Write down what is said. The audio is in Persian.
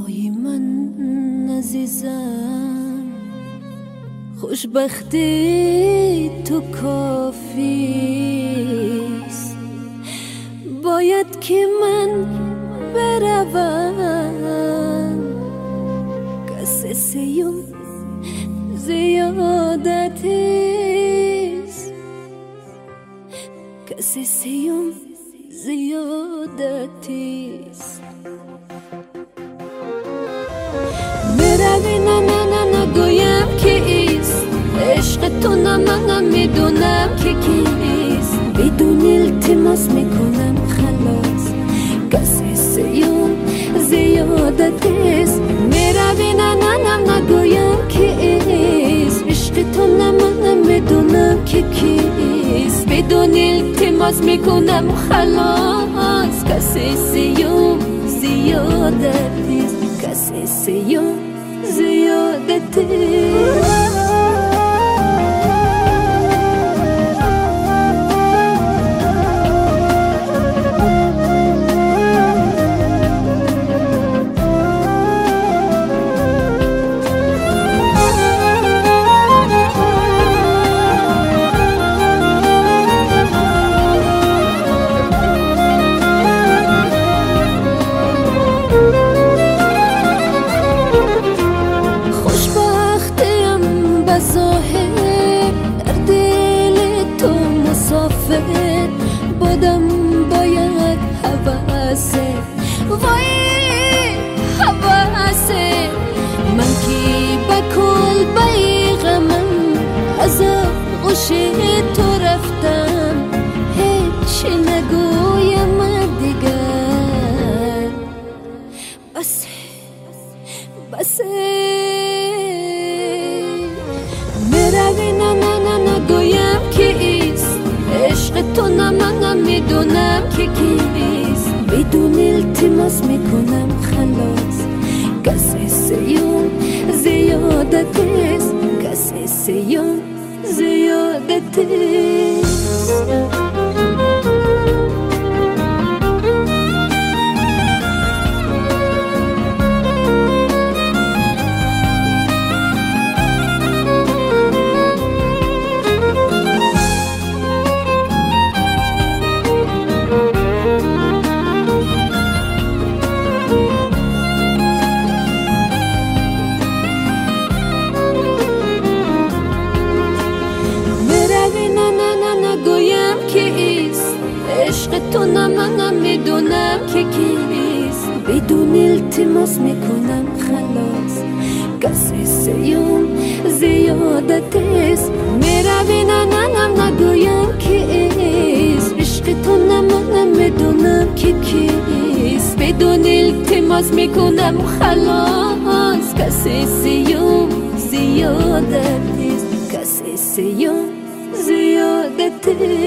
وای من عزیزم، خوشبختی تو کافیست. باید که من بروم، کس سیوم زیادتیست، کس سیوم زیادتیست. میروی نه نه نه نگویم که ایست، عشق تو نه من میدونم که کیست. بدون التماس میکنم خلاص، کسی سیوم زیادتیست. میروی نه نه نه نگویم که ایست، عشق تو نه من میدونم که کیست. بدون التماس میکنم خلاص، کسی سیوم زیادتیست، کسی سیوم زیادتیست. بودم باید حواسه، وای حواسه. من که با کل بیغمم از آغوش تو رفتم، هیچ نگویم دیگر. بسه میروی نه نه نه نگویم که ایست، عشق تو نه من میدونم که کیست. بدون التماس میکنم خلاص، کسی سیوم زیادتیست، کسی سیوم زیادتیست. عشق تو نه من میدونم که کیست. بدون التماس میکنم خلاص، کسی سیوم زیادتیست. میروی نه نه نه نگویم که ایست، عشق تو نه من میدونم که کیست. بدون التماس میکنم خلاص، کسی سیوم زیادتیست، کسی سیوم زیادتیست.